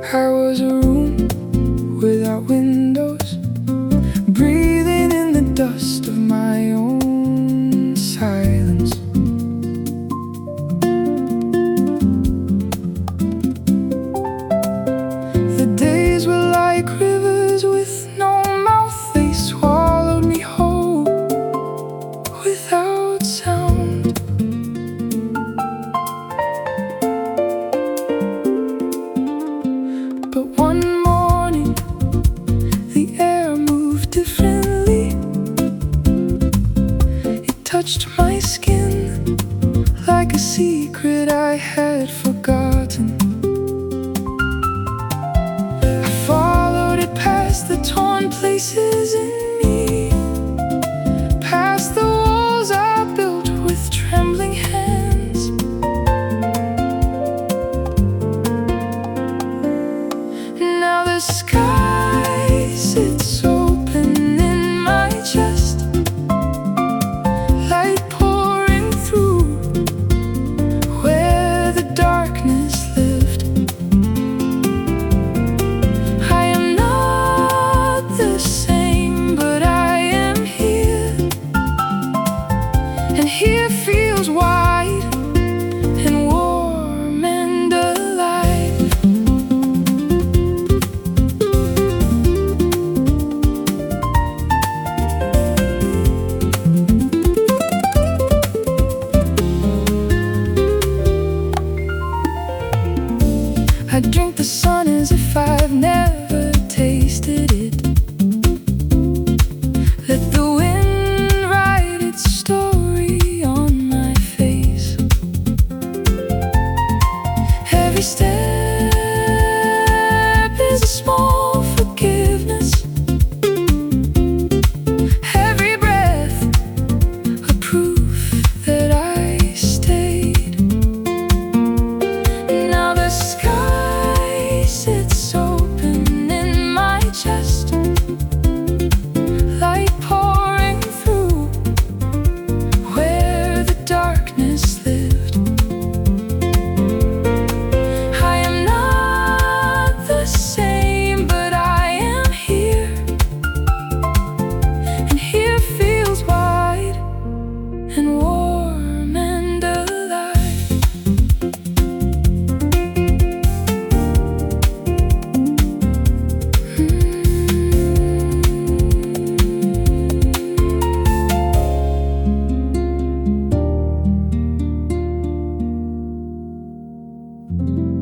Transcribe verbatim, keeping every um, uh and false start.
I was a room without windows, breathing in the dust of my own silence. The days were like rivers with no mouth. They swallowed me whole without sound. But one morning the air moved differently. It touched my skin like a secret I had forgotten. I followed it past the torn places in me, past the walls I built with trembling hands. Now the sky sits open in my chest, light pouring through where the darkness lived. I am not the same, but I am here, and here feels wide and warm and alive. I drink the sun as if I've never tasted it. Let the wind write its story on my face. Every step is a small forgiveness, every breath a proof that I stayed. Now the sky sits open in my chest, light pouring through where the darkness lived. I am not the same, but I am here, and here feels wide and warm and alive. Mm.